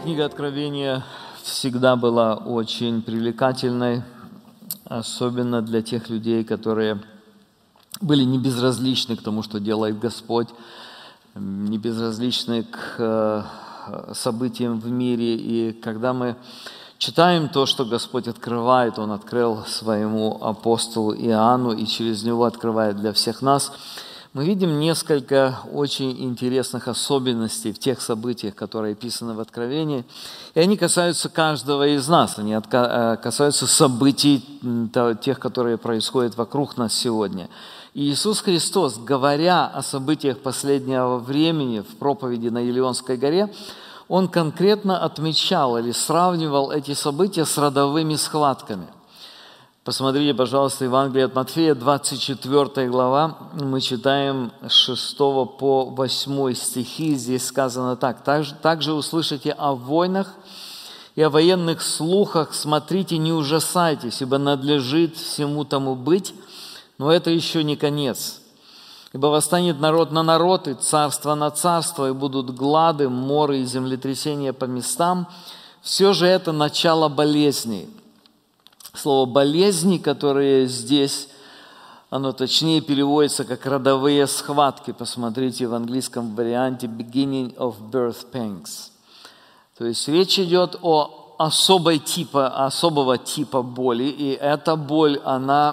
Книга Откровения всегда была очень привлекательной, особенно для тех людей, которые были не безразличны к тому, что делает Господь, не безразличны к событиям в мире. И когда мы читаем то, что Господь открывает, Он открыл своему апостолу Иоанну и через него открывает для всех нас, мы видим несколько очень интересных особенностей в тех событиях, которые описаны в Откровении. И они касаются каждого из нас, они касаются событий тех, которые происходят вокруг нас сегодня. И Иисус Христос, говоря о событиях последнего времени в проповеди на Елеонской горе, Он конкретно отмечал или сравнивал эти события с родовыми схватками. Посмотрите, пожалуйста, Евангелие от Матфея, 24 глава, мы читаем с 6 по 8 стихи, здесь сказано так. «Также услышите о войнах и о военных слухах, смотрите, не ужасайтесь, ибо надлежит всему тому быть, но это еще не конец. Ибо восстанет народ на народ, и царство на царство, и будут глады, моры и землетрясения по местам. Все же это начало болезней». Слово «болезни», которое здесь, оно точнее переводится как «родовые схватки». Посмотрите в английском варианте «beginning of birth pangs». То есть речь идет о особого типа боли, и эта боль, она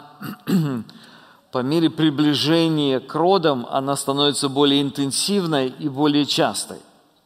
по мере приближения к родам, она становится более интенсивной и более частой.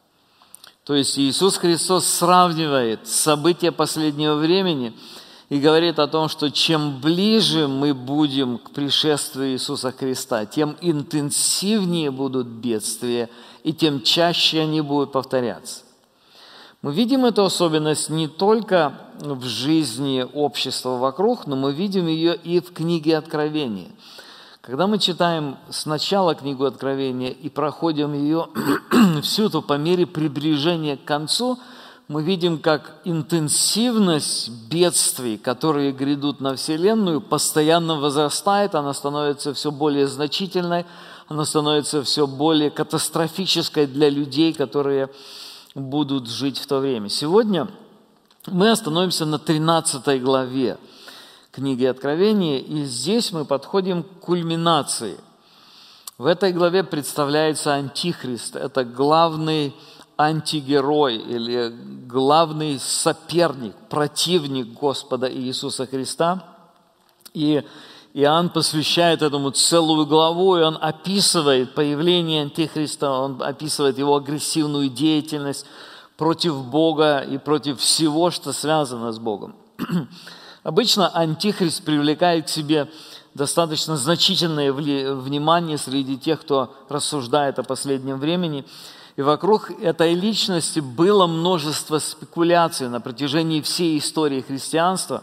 То есть Иисус Христос сравнивает события последнего времени и говорит о том, что чем ближе мы будем к пришествию Иисуса Христа, тем интенсивнее будут бедствия, и тем чаще они будут повторяться. Мы видим эту особенность не только в жизни общества вокруг, но мы видим ее и в книге Откровения. Когда мы читаем сначала книгу Откровения и проходим ее всю, то по мере приближения к концу мы видим, как интенсивность бедствий, которые грядут на Вселенную, постоянно возрастает, она становится все более значительной, она становится все более катастрофической для людей, которые будут жить в то время. Сегодня мы остановимся на 13 главе книги Откровения, и здесь мы подходим к кульминации. В этой главе представляется Антихрист, это главный антигерой или главный соперник, противник Господа Иисуса Христа. И Иоанн посвящает этому целую главу, и он описывает появление Антихриста, он описывает его агрессивную деятельность против Бога и против всего, что связано с Богом. Обычно Антихрист привлекает к себе достаточно значительное внимание среди тех, кто рассуждает о последнем времени. И вокруг этой личности было множество спекуляций на протяжении всей истории христианства.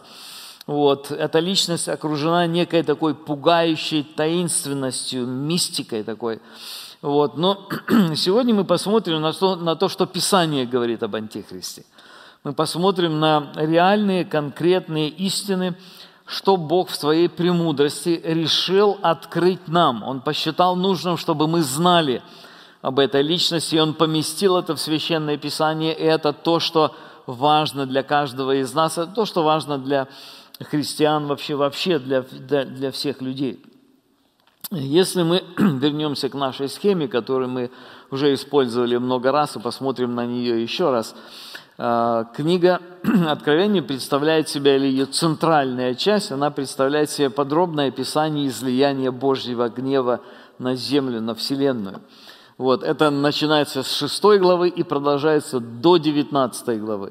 Эта личность окружена некой такой пугающей таинственностью, мистикой такой. Но сегодня мы посмотрим на то, что Писание говорит об Антихристе. Мы посмотрим на реальные, конкретные истины, что Бог в своей премудрости решил открыть нам. Он посчитал нужным, чтобы мы знали об этой личности, и Он поместил это в Священное Писание, и это то, что важно для каждого из нас, это то, что важно для христиан, вообще для всех людей. Если мы вернемся к нашей схеме, которую мы уже использовали много раз, и посмотрим на нее еще раз, книга Откровения представляет себя, или ее центральная часть, она представляет себе подробное описание излияния Божьего гнева на землю, на вселенную. Это начинается с 6 главы и продолжается до 19 главы.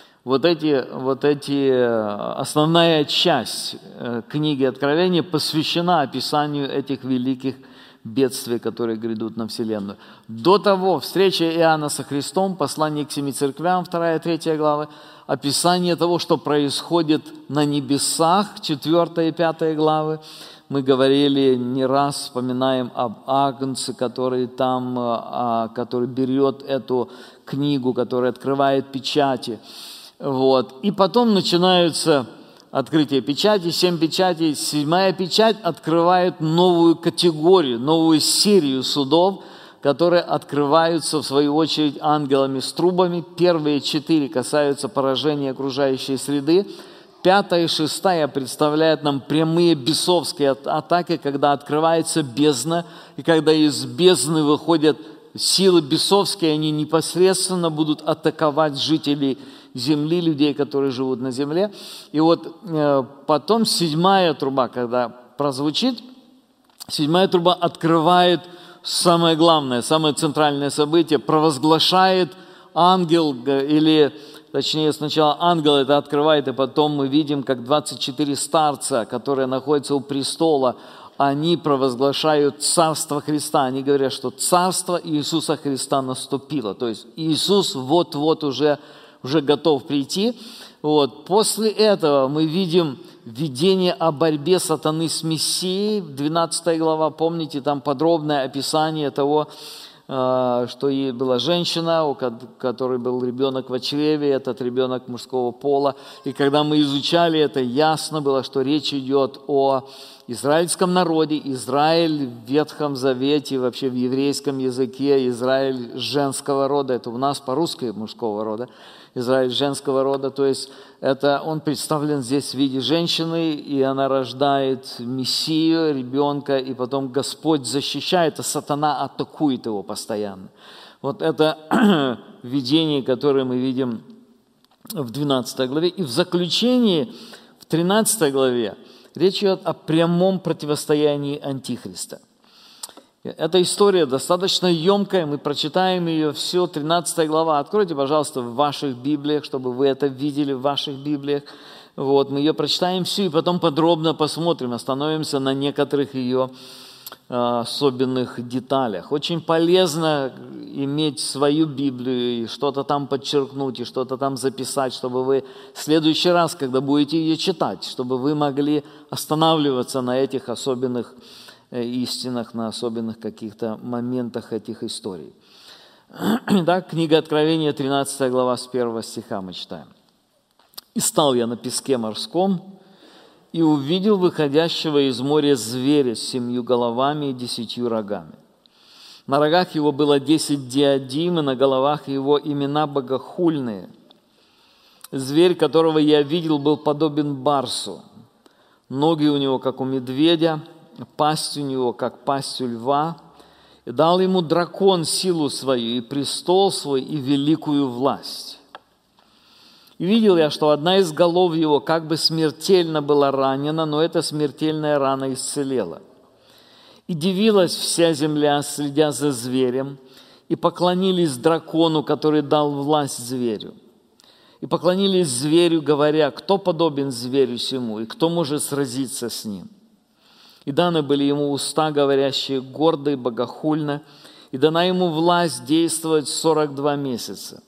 Основная часть книги Откровения посвящена описанию этих великих бедствий, которые грядут на вселенную. До того встреча Иоанна со Христом, послание к 7 церквям, 2 и 3 главы, описание того, что происходит на небесах, 4 и 5 главы. Мы говорили не раз, вспоминаем об Агнце, который который берет эту книгу, который открывает печати. И потом начинаются открытие печати, 7 печатей, 7-я печать открывает новую категорию, новую серию судов, которые открываются, в свою очередь, ангелами с трубами. Первые 4 касаются поражения окружающей среды. 5 и 6 представляют нам прямые бесовские атаки, когда открывается бездна, и когда из бездны выходят силы бесовские, они непосредственно будут атаковать жителей земли, людей, которые живут на земле. И вот потом 7 труба, когда прозвучит, 7 труба открывает самое главное, самое центральное событие, провозглашает ангел, или точнее сначала ангел это открывает, и потом мы видим, как 24 старца, которые находятся у престола, они провозглашают царство Христа. Они говорят, что царство Иисуса Христа наступило. То есть Иисус вот-вот уже готов прийти. Вот. После этого мы видим видение о борьбе сатаны с Мессией. 12 глава, помните, там подробное описание того, что ей была женщина, у которой был ребенок в чреве, этот ребенок мужского пола. И когда мы изучали это, ясно было, что речь идет о израильском народе. Израиль в Ветхом Завете, вообще в еврейском языке, Израиль женского рода, это у нас по-русски мужского рода, Израиль женского рода, то есть это он представлен здесь в виде женщины, и она рождает Мессию, ребенка, и потом Господь защищает, а сатана атакует его постоянно. Вот это видение, которое мы видим в 12 главе. И в заключении, в 13 главе, речь идет о прямом противостоянии Антихриста. Эта история достаточно емкая, мы прочитаем ее все, 13 глава. Откройте, пожалуйста, в ваших Библиях, чтобы вы это видели в ваших Библиях. Вот, мы ее прочитаем всю и потом подробно посмотрим, остановимся на некоторых ее особенных деталях. Очень полезно иметь свою Библию и что-то там подчеркнуть, и что-то там записать, чтобы вы в следующий раз, когда будете ее читать, чтобы вы могли останавливаться на этих особенных истинах, на особенных каких-то моментах этих историй. Итак, книга Откровения, 13 глава, с 1 стиха мы читаем. «И стал я на песке морском, и увидел выходящего из моря зверя с 7 головами и 10 рогами. На рогах его было 10 диадим, и на головах его имена богохульные. Зверь, которого я видел, был подобен барсу. Ноги у него, как у медведя, пасть у него, как пасть у льва. И дал ему дракон силу свою, и престол свой, и великую власть. И видел я, что одна из голов его как бы смертельно была ранена, но эта смертельная рана исцелела. И дивилась вся земля, следя за зверем, и поклонились дракону, который дал власть зверю. И поклонились зверю, говоря, кто подобен зверю сему, и кто может сразиться с ним. И даны были ему уста, говорящие гордо и богохульно, и дана ему власть действовать 42 месяца.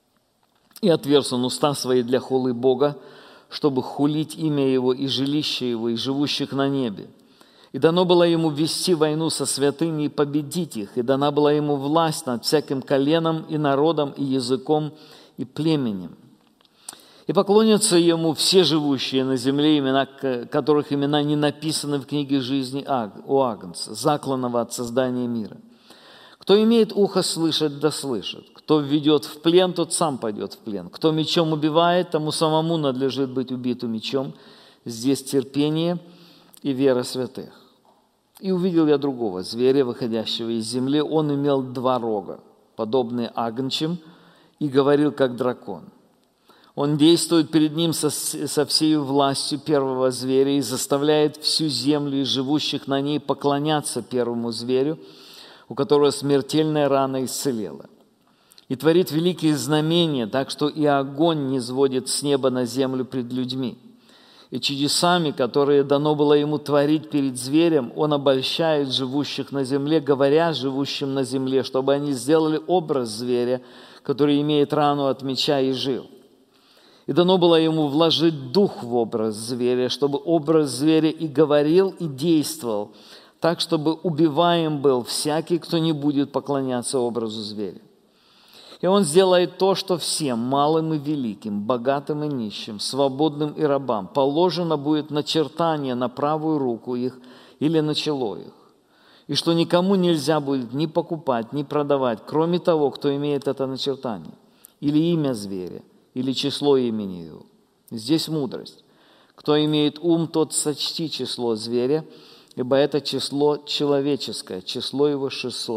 И отверз он уста свои для хулы Бога, чтобы хулить имя его и жилище его, и живущих на небе. И дано было ему вести войну со святыми и победить их, и дана была ему власть над всяким коленом и народом, и языком, и племенем. И поклонятся ему все живущие на земле, имена которых имена не написаны в книге жизни у Агнца, закланного от создания мира. Кто имеет ухо слышать, да слышит. Кто введет в плен, тот сам пойдет в плен. Кто мечом убивает, тому самому надлежит быть убиту мечом. Здесь терпение и вера святых. И увидел я другого зверя, выходящего из земли. Он имел 2 рога, подобные агнчим, и говорил, как дракон. Он действует перед ним со всей властью первого зверя и заставляет всю землю и живущих на ней поклоняться первому зверю, у которого смертельная рана исцелела. И творит великие знамения, так что и огонь не сводит с неба на землю пред людьми. И чудесами, которые дано было ему творить перед зверем, он обольщает живущих на земле, говоря живущим на земле, чтобы они сделали образ зверя, который имеет рану от меча и жил. И дано было ему вложить дух в образ зверя, чтобы образ зверя и говорил, и действовал, так, чтобы убиваем был всякий, кто не будет поклоняться образу зверя. И он сделает то, что всем, малым и великим, богатым и нищим, свободным и рабам, положено будет начертание на правую руку их или на чело их. и что никому нельзя будет ни покупать, ни продавать, кроме того, кто имеет это начертание, или имя зверя, или число имени его. Здесь мудрость. Кто имеет ум, тот сочти число зверя, ибо это число человеческое, число его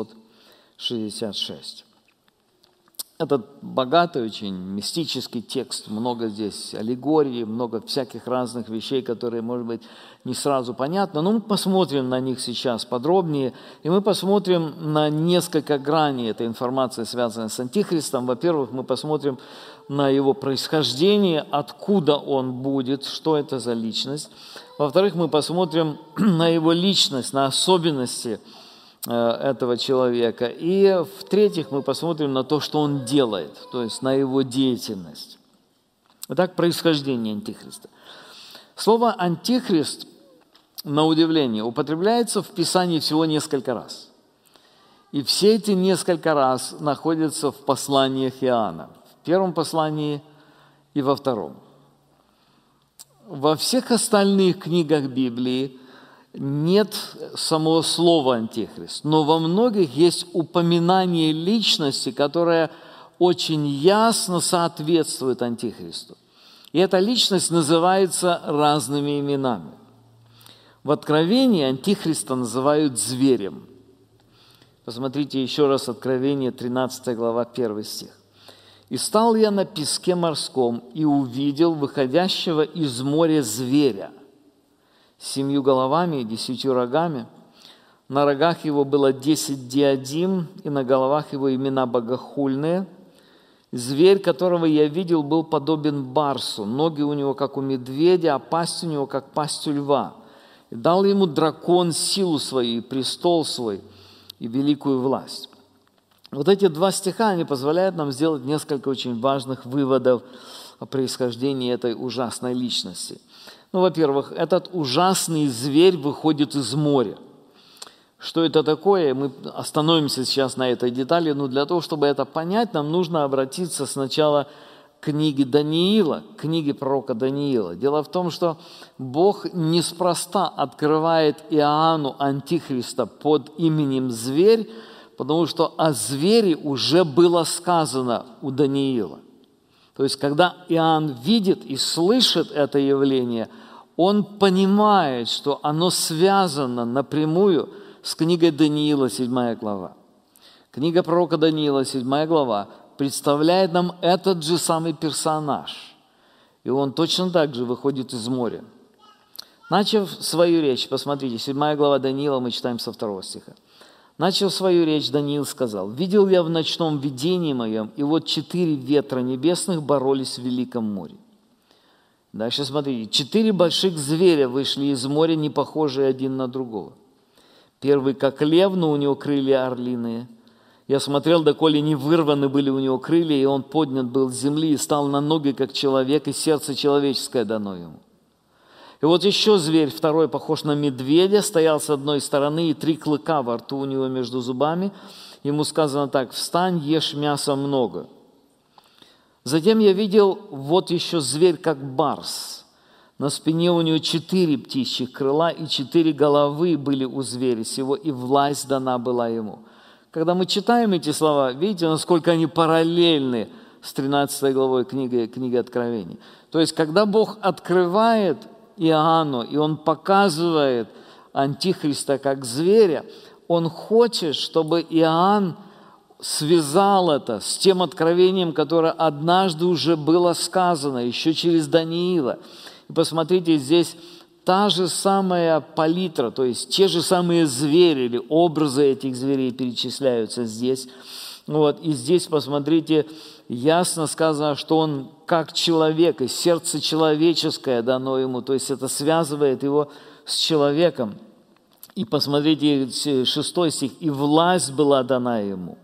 666. Это богатый, очень мистический текст, много здесь аллегорий, много всяких разных вещей, которые, может быть, не сразу понятны, но мы посмотрим на них сейчас подробнее, и мы посмотрим на несколько граней этой информации, связанной с Антихристом. Во-первых, мы посмотрим на его происхождение, откуда он будет, что это за личность. Во-вторых, мы посмотрим на его личность, на особенности этого человека. И в-третьих, мы посмотрим на то, что он делает, то есть на его деятельность. Итак, происхождение Антихриста. Слово «антихрист», на удивление, употребляется в Писании всего несколько раз. И все эти несколько раз находятся в посланиях Иоанна. В первом послании и во втором. Во всех остальных книгах Библии нет самого слова «антихрист», но во многих есть упоминание личности, которая очень ясно соответствует антихристу. И эта личность называется разными именами. В Откровении антихриста называют зверем. Посмотрите еще раз Откровение, 13 глава, 1 стих. «И стал я на песке морском, и увидел выходящего из моря зверя, с 7 головами и 10 рогами. На рогах его было 10 диадим, и на головах его имена богохульные. Зверь, которого я видел, был подобен барсу, ноги у него, как у медведя, а пасть у него, как пасть у льва. И дал ему дракон силу свою, и престол свой, и великую власть». Вот эти два стиха, они позволяют нам сделать несколько очень важных выводов о происхождении этой ужасной личности. Ну, во-первых, этот ужасный зверь выходит из моря. Что это такое? Мы остановимся сейчас на этой детали, но для того, чтобы это понять, нам нужно обратиться сначала к книге Даниила, к книге пророка Даниила. Дело в том, что Бог неспроста открывает Иоанну Антихриста под именем «зверь», потому что о звере уже было сказано у Даниила. То есть, когда Иоанн видит и слышит это явление, он понимает, что оно связано напрямую с книгой Даниила, 7 глава. Книга пророка Даниила, 7 глава, представляет нам этот же самый персонаж. И он точно так же выходит из моря. Начав свою речь, посмотрите, 7 глава Даниила, мы читаем со 2 стиха. Начав свою речь, Даниил сказал: «Видел я в ночном видении моем, и вот 4 ветра небесных боролись в великом море». Дальше смотрите. 4 больших зверя вышли из моря, не похожие один на другого. Первый, как лев, но у него крылья орлиные. Я смотрел, доколе не вырваны были у него крылья, и он поднят был с земли и стал на ноги, как человек, и сердце человеческое дано ему. И вот еще зверь, второй, похож на медведя, стоял с одной стороны, и 3 клыка во рту у него между зубами. Ему сказано так: «Встань, ешь мяса много». Затем я видел вот еще зверь, как барс. На спине у него 4 птичьих крыла, и 4 головы были у зверя сего, и власть дана была ему. Когда мы читаем эти слова, видите, насколько они параллельны с 13 главой книги Откровений. То есть, когда Бог открывает Иоанну, и он показывает Антихриста как зверя, он хочет, чтобы Иоанн связал это с тем откровением, которое однажды уже было сказано, еще через Даниила. И посмотрите, здесь та же самая палитра, то есть те же самые звери или образы этих зверей перечисляются здесь. Вот. И здесь, посмотрите, ясно сказано, что он как человек, и сердце человеческое дано ему, то есть это связывает его с человеком. И посмотрите, 6 стих, «И власть была дана ему».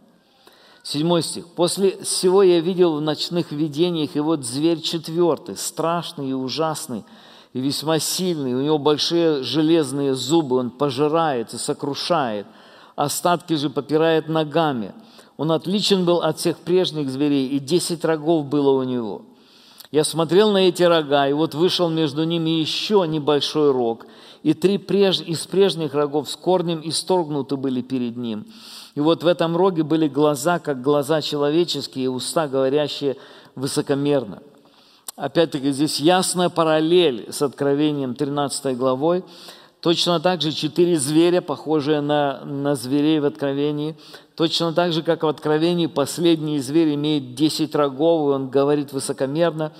7 стих, «После всего я видел в ночных видениях, и вот зверь 4, страшный и ужасный, и весьма сильный, у него большие железные зубы, он пожирает и сокрушает, остатки же попирает ногами. Он отличен был от всех прежних зверей, и 10 рогов было у него. Я смотрел на эти рога, и вот вышел между ними еще небольшой рог, и три из прежних рогов с корнем исторгнуты были перед ним. И вот в этом роге были глаза, как глаза человеческие, и уста, говорящие высокомерно. Опять-таки здесь ясная параллель с Откровением 13 главой. Точно так же 4 зверя, похожие на зверей в Откровении. Точно так же, как в Откровении, последний зверь имеет 10 рогов, и он говорит высокомерно.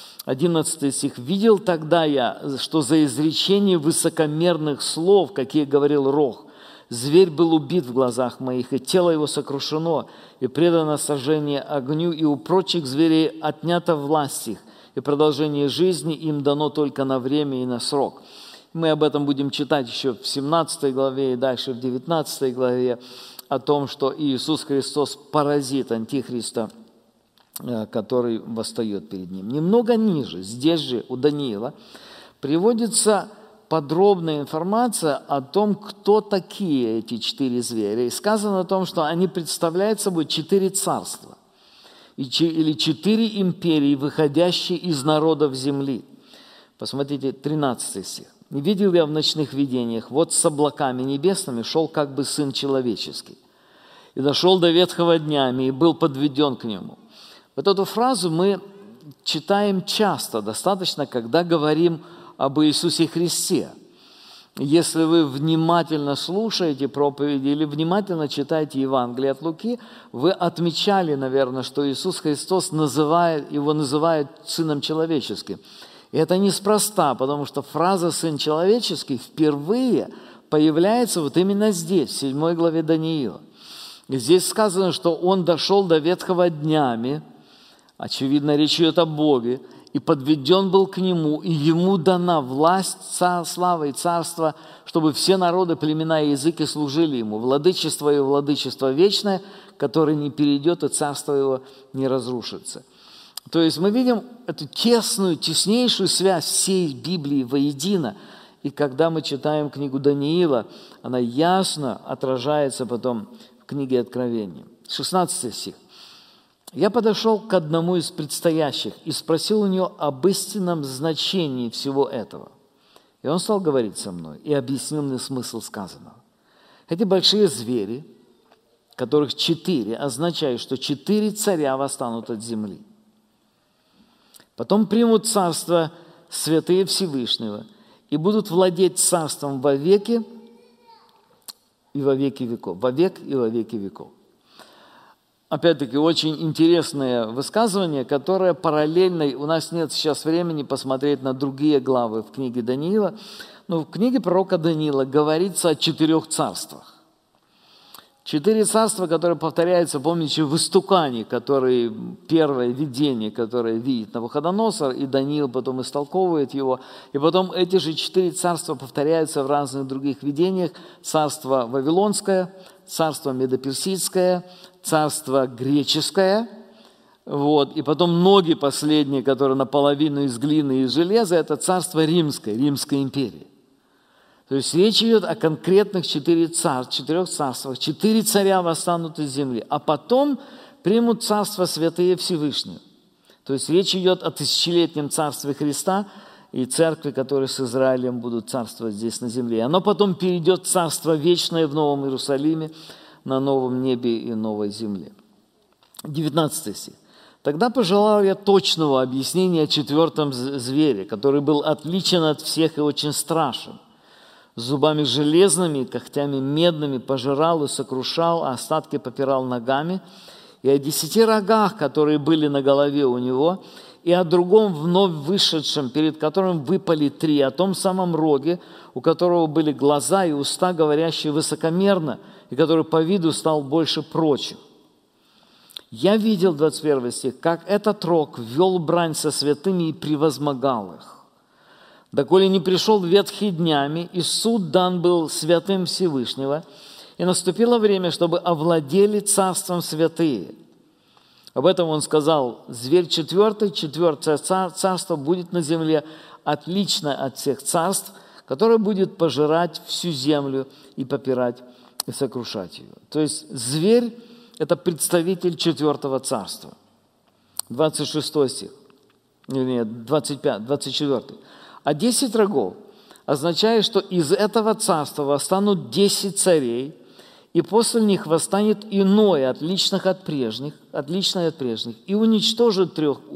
11 стих. «Видел тогда я, что за изречение высокомерных слов, какие говорил рог, зверь был убит в глазах моих, и тело его сокрушено, и предано сожжению огню, и у прочих зверей отнята власть их, и продолжение жизни им дано только на время и на срок». Мы об этом будем читать еще в 17 главе и дальше в 19 главе, о том, что Иисус Христос паразит Антихриста, который восстает перед ним. Немного ниже, здесь же у Даниила, приводится подробная информация о том, кто такие эти 4 зверя. И сказано о том, что они представляют собой 4 царства или 4 империи, выходящие из народов земли. Посмотрите, 13 стих. «Не видел я в ночных видениях, вот с облаками небесными шел как бы Сын Человеческий, и дошел до ветхого днями, и был подведен к нему». Вот эту фразу мы читаем часто, достаточно, когда говорим об Иисусе Христе. Если вы внимательно слушаете проповеди или внимательно читаете Евангелие от Луки, вы отмечали, наверное, что Иисус Христос его называет Сыном Человеческим. И это неспроста, потому что фраза «Сын человеческий» впервые появляется вот именно здесь, в 7 главе Даниила. И здесь сказано, что Он дошел до ветхого днями, очевидно, речь идет о Боге, и подведен был к Нему, и Ему дана власть, слава и царство, чтобы все народы, племена и языки служили Ему. Владычество Его, владычество вечное, которое не перейдет, и царство Его не разрушится. То есть мы видим эту теснейшую связь всей Библии воедино. И когда мы читаем книгу Даниила, она ясно отражается потом в книге Откровения. 16 стих. «Я подошел к одному из предстоящих и спросил у него об истинном значении всего этого. И он стал говорить со мной и объяснил мне смысл сказанного. Эти большие звери, которых 4, означают, что 4 царя восстанут от земли. Потом примут царство святые Всевышнего и будут владеть царством во веки и во веки веков». Во век и во веки веков. Опять-таки, очень интересное высказывание, которое параллельно, у нас нет сейчас времени посмотреть на другие главы в книге Даниила, но в книге пророка Даниила говорится о 4 царствах. 4 царства, которые повторяются, помните, в истукане, который первое видение, которое видит Навуходоносор, и Даниил потом истолковывает его. И потом эти же 4 царства повторяются в разных других видениях. Царство Вавилонское, царство Медоперсидское, царство Греческое. Вот. И потом ноги последние, которые наполовину из глины и из железа, это царство Римское, Римская империя. То есть речь идет о конкретных 4 царствах. 4 царя восстанут из земли, а потом примут царство святые Всевышнего. То есть речь идет о тысячелетнем царстве Христа и церкви, которые с Израилем будут царствовать здесь на земле. И оно потом перейдет в царство вечное в Новом Иерусалиме, на новом небе и новой земле. 19 стих. «Тогда пожелал я точного объяснения о 4 звере, который был отличен от всех и очень страшен. С зубами железными, когтями медными пожирал и сокрушал, а остатки попирал ногами, и о 10 рогах, которые были на голове у него, и о другом вновь вышедшем, перед которым выпали 3, о том самом роге, у которого были глаза и уста, говорящие высокомерно, и который по виду стал больше прочих. Я видел, 21 стих, как этот рог вел брань со святыми и превозмогал их. Доколе не пришел ветхий днями, и суд дан был святым Всевышнего, и наступило время, чтобы овладели царством святые. Об этом он сказал: зверь 4 царство будет на земле, отлично от всех царств, которое будет пожирать всю землю и попирать и сокрушать ее. То есть зверь – это представитель 4 царства. 26 стих. нет, 25, 24. А 10 рогов означает, что из этого царства восстанут 10 царей, и после них восстанет иное, отличное от прежних, и уничтожит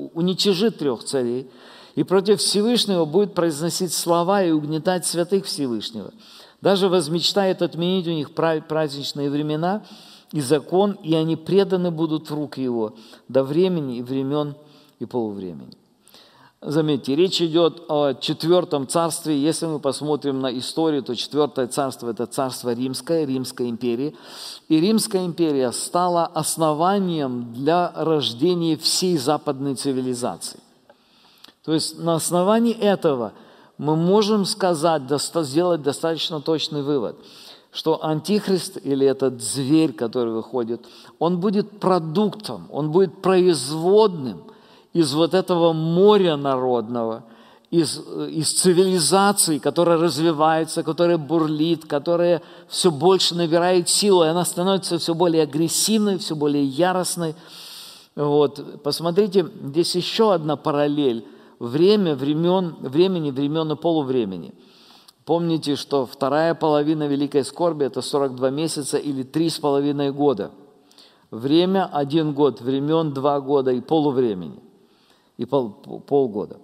3 царей, и против Всевышнего будет произносить слова и угнетать святых Всевышнего. Даже возмечтает отменить у них праздничные времена и закон, и они преданы будут в руки его до времени и времен и полувремени. Заметьте, речь идет о 4 царстве. Если мы посмотрим на историю, то 4 царство – это царство римское, Римская империя. И Римская империя стала основанием для рождения всей западной цивилизации. То есть на основании этого мы можем сделать достаточно точный вывод, что Антихрист или этот зверь, который выходит, он будет продуктом, он будет производным из вот этого моря народного, из цивилизации, которая развивается, которая бурлит, которая все больше набирает силу, и она становится все более агрессивной, все более яростной. Вот. Посмотрите, здесь еще одна параллель. Времени, времен и полувремени. Помните, что вторая половина Великой Скорби – это 42 месяца или 3,5 года. Время – 1 год, времен – 2 года и полувремени. И полгода.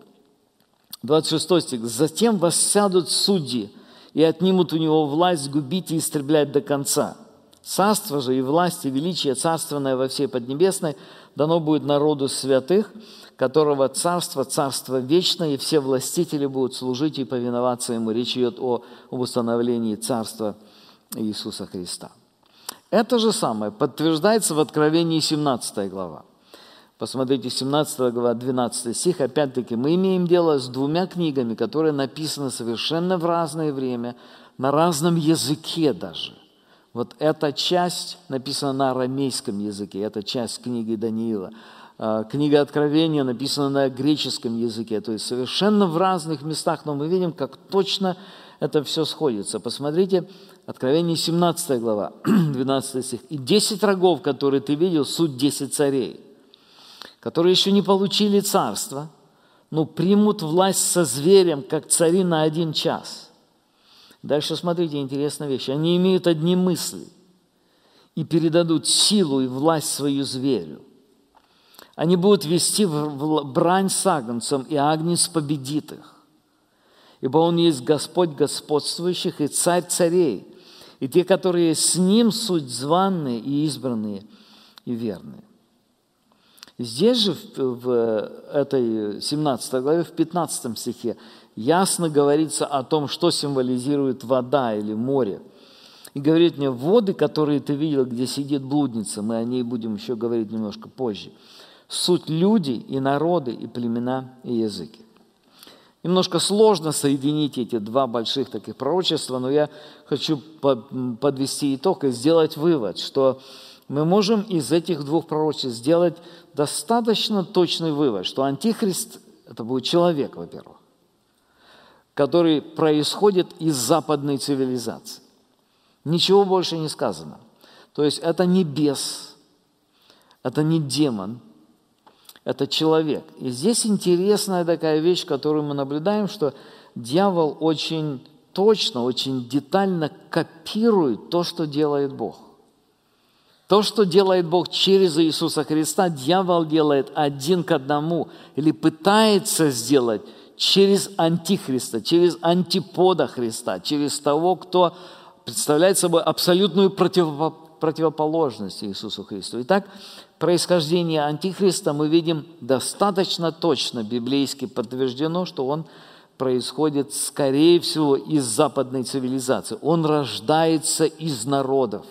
26 стих. «Затем воссядут судьи и отнимут у него власть губить и истреблять до конца. Царство же и власть и величие царственное во всей Поднебесной дано будет народу святых, которого царство, царство вечное, и все властители будут служить и повиноваться ему». Речь идет об установлении царства Иисуса Христа. Это же самое подтверждается в Откровении 17 глава. Посмотрите, 17 глава, 12 стих. Опять-таки, мы имеем дело с 2 книгами, которые написаны совершенно в разное время, на разном языке даже. Вот эта часть написана на арамейском языке, эта часть книги Даниила. Книга Откровения написана на греческом языке, то есть совершенно в разных местах, но мы видим, как точно это все сходится. Посмотрите, Откровение 17 глава, 12 стих. «И 10 рогов, которые ты видел, суть 10 царей, которые еще не получили царство, но примут власть со зверем, как цари на 1 час». Дальше смотрите, интересная вещь. «Они имеют одни мысли и передадут силу и власть свою зверю. Они будут вести в брань с агнцем, и агнец победит их. Ибо он есть Господь господствующих и Царь царей, и те, которые с ним, суть званные и избранные и верные». Здесь же в этой 17 главе, в 15 стихе, ясно говорится о том, что символизирует вода или море. И говорит мне: воды, которые ты видел, где сидит блудница, мы о ней будем еще говорить немножко позже, суть люди и народы, и племена, и языки. Немножко сложно соединить эти 2 больших таких пророчества, но я хочу подвести итог и сделать вывод, что мы можем из этих 2 пророчеств сделать достаточно точный вывод, что Антихрист – это будет человек, во-первых, который происходит из западной цивилизации. Ничего больше не сказано. То есть это не бес, это не демон, это человек. И здесь интересная такая вещь, которую мы наблюдаем, что дьявол очень точно, очень детально копирует то, что делает Бог. То, что делает Бог через Иисуса Христа, дьявол делает 1 к 1 или пытается сделать через Антихриста, через антипода Христа, через того, кто представляет собой абсолютную противоположность Иисусу Христу. Итак, происхождение Антихриста мы видим достаточно точно, библейски подтверждено, что он происходит, скорее всего, из западной цивилизации. Он рождается из народов.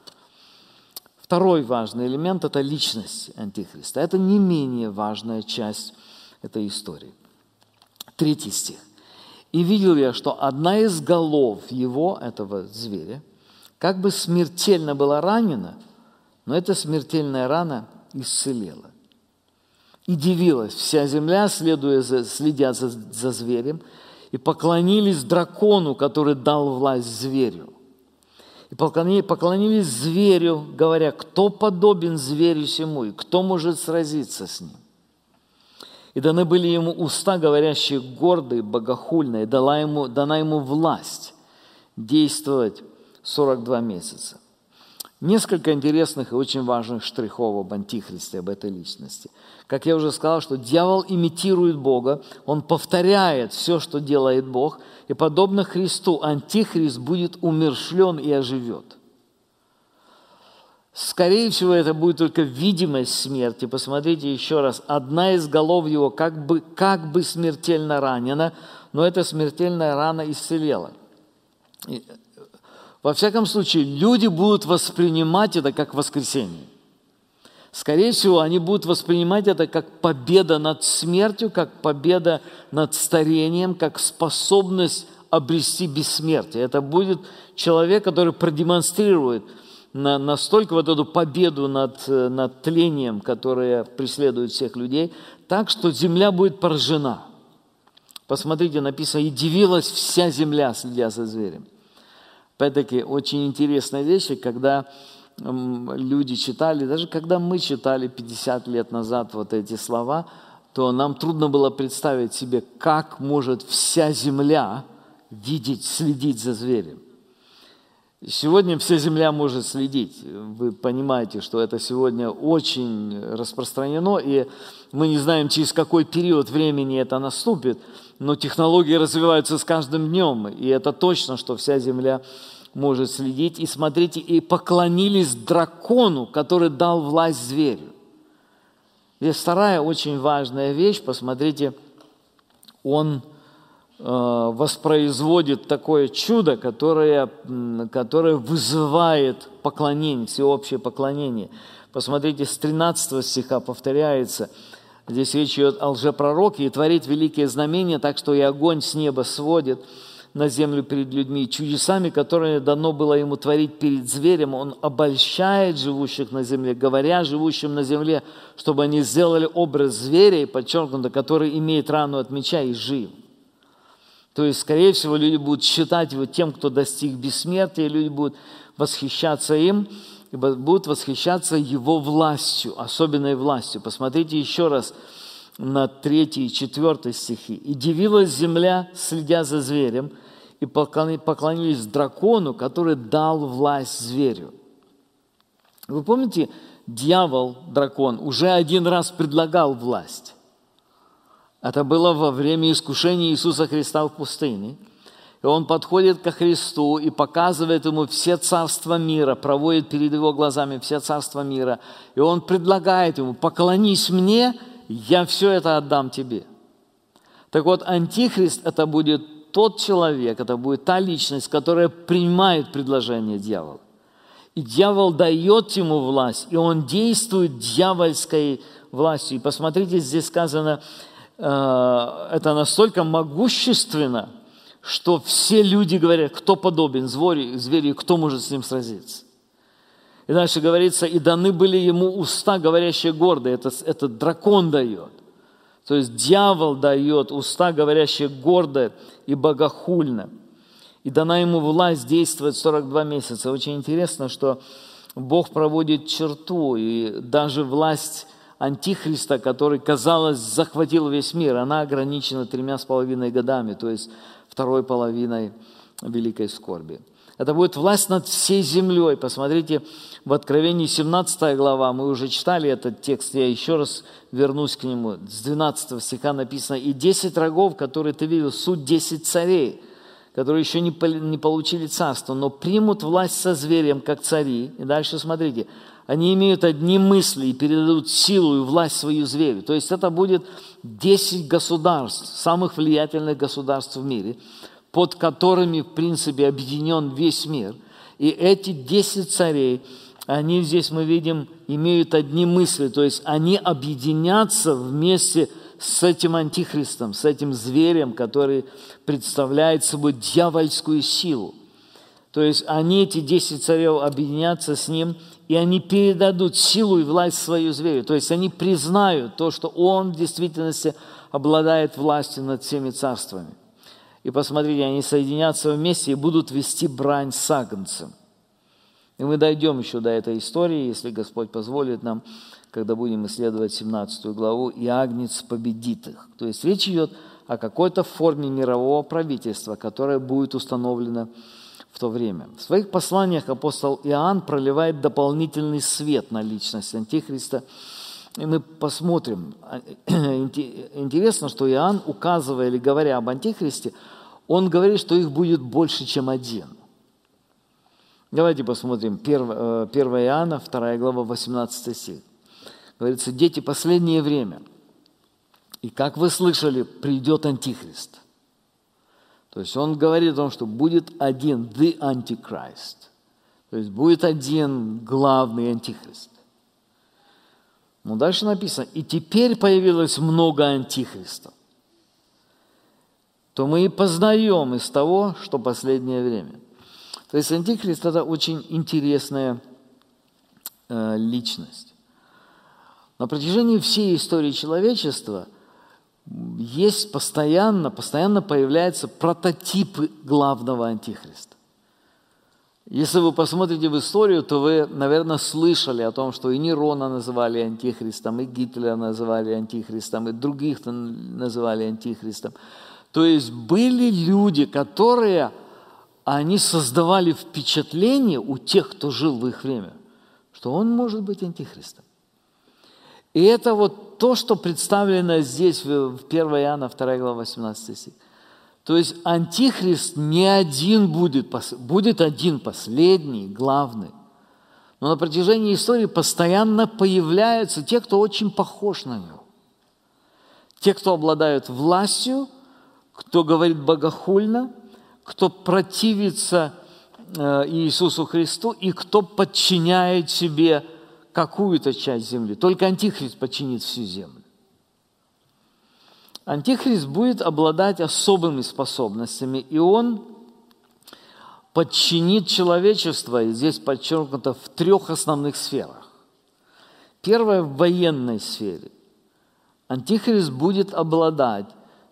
Второй важный элемент – это личность Антихриста. Это не менее важная часть этой истории. 3 стих. «И видел я, что одна из голов его, этого зверя, как бы смертельно была ранена, но эта смертельная рана исцелела. И дивилась вся земля, следя за зверем, и поклонились дракону, который дал власть зверю. И поклонились зверю, говоря: кто подобен зверю сему, и кто может сразиться с ним? И даны были ему уста, говорящие гордо и богохульно, и дана ему власть действовать 42 месяца. Несколько интересных и очень важных штрихов об Антихристе, об этой личности. Как я уже сказал, что дьявол имитирует Бога, он повторяет все, что делает Бог, и подобно Христу Антихрист будет умерщвлен и оживет. Скорее всего, это будет только видимость смерти. Посмотрите еще раз. Одна из голов его как бы смертельно ранена, но эта смертельная рана исцелела. Во всяком случае, люди будут воспринимать это как воскресение. Скорее всего, они будут воспринимать это как победа над смертью, как победа над старением, как способность обрести бессмертие. Это будет человек, который продемонстрирует настолько вот эту победу над тлением, которое преследует всех людей, так что земля будет поражена. Посмотрите, написано, и дивилась вся земля, следя за зверем. Опять-таки, очень интересная вещь, когда люди читали, даже когда мы читали 50 лет назад вот эти слова, то нам трудно было представить себе, как может вся земля видеть, следить за зверем. Сегодня вся земля может следить. Вы понимаете, что это сегодня очень распространено, и мы не знаем, через какой период времени это наступит, но технологии развиваются с каждым днем, и это точно, что вся земля может следить. И смотрите, и поклонились дракону, который дал власть зверю. Здесь вторая очень важная вещь, посмотрите, он воспроизводит такое чудо, которое вызывает поклонение, всеобщее поклонение. Посмотрите, с 13 стиха повторяется, здесь речь идет о лжепророке, и творит великие знамения, так что и огонь с неба сводит на землю перед людьми. Чудесами, которые дано было ему творить перед зверем, он обольщает живущих на земле, говоря живущим на земле, чтобы они сделали образ зверя, и подчеркнуто, который имеет рану от меча и жив. То есть, скорее всего, люди будут считать его тем, кто достиг бессмертия, люди будут восхищаться им, и будут восхищаться его властью, особенной властью. Посмотрите еще раз на 3 и 4 стихи. «И дивилась земля, следя за зверем, и поклонились дракону, который дал власть зверю». Вы помните, дьявол, дракон, уже один раз предлагал власть. Это было во время искушения Иисуса Христа в пустыне. И он подходит ко Христу и показывает ему все царства мира, проводит перед его глазами все царства мира. И он предлагает ему: поклонись мне, я все это отдам тебе. Так вот, Антихрист – это будет тот человек, это будет та личность, которая принимает предложение дьявола. И дьявол дает ему власть, и он действует дьявольской властью. И посмотрите, здесь сказано, это настолько могущественно, что все люди говорят, кто подобен зверю, кто может с ним сразиться. И дальше говорится, и даны были ему уста, говорящие гордо. Это дракон дает. То есть дьявол дает уста, говорящие гордо и богохульно. И дана ему власть действовать 42 месяца. Очень интересно, что Бог проводит черту, и даже власть Антихриста, который, казалось, захватил весь мир, она ограничена 3,5 годами, то есть второй половиной великой скорби. Это будет власть над всей землей. Посмотрите, в Откровении 17 глава, мы уже читали этот текст, я еще раз вернусь к нему. С 12 стиха написано: «И 10 рогов, которые ты видел, суть 10 царей, которые еще не получили царство, но примут власть со зверем, как цари». И дальше смотрите, они имеют одни мысли и передадут силу и власть свою зверю. То есть это будет 10 государств, самых влиятельных государств в мире, под которыми, в принципе, объединен весь мир. И эти 10 царей, они здесь, мы видим, имеют одни мысли, то есть они объединятся вместе с этим антихристом, с этим зверем, который представляет собой дьявольскую силу. То есть они, эти 10 царей, объединятся с ним, и они передадут силу и власть свою зверю. То есть они признают то, что он в действительности обладает властью над всеми царствами. И посмотрите, они соединятся вместе и будут вести брань с агнцем. И мы дойдем еще до этой истории, если Господь позволит нам, когда будем исследовать 17 главу, «И Агнец победит их». То есть речь идет о какой-то форме мирового правительства, которое будет установлено в то время. В своих посланиях апостол Иоанн проливает дополнительный свет на личность Антихриста. И мы посмотрим. Интересно, что Иоанн, указывая или говоря об Антихристе, он говорит, что их будет больше, чем один. Давайте посмотрим 1 Иоанна, 2 глава, 18 стих. Говорится: «Дети, последнее время, и как вы слышали, придет Антихрист». То есть он говорит о том, что будет один, the Antichrist. То есть будет один главный Антихрист. Но дальше написано: «И теперь появилось много антихристов». То мы и познаем из того, что последнее время. То есть Антихрист – это очень интересная личность. На протяжении всей истории человечества есть постоянно появляются прототипы главного Антихриста. Если вы посмотрите в историю, то вы, наверное, слышали о том, что и Нерона называли антихристом, и Гитлера называли антихристом, и других называли антихристом. То есть были люди, которые, они создавали впечатление у тех, кто жил в их время, что он может быть антихристом. И это вот то, что представлено здесь в 1 Иоанна, 2 глава, 18 стих. То есть Антихрист не один будет один последний, главный. Но на протяжении истории постоянно появляются те, кто очень похож на него. Те, кто обладают властью, кто говорит богохульно, кто противится Иисусу Христу и кто подчиняет себе какую-то часть земли. Только Антихрист подчинит всю землю. Антихрист будет обладать особыми способностями, и он подчинит человечество, и здесь подчеркнуто, в 3 основных сферах. Первое – в военной сфере. Антихрист будет обладать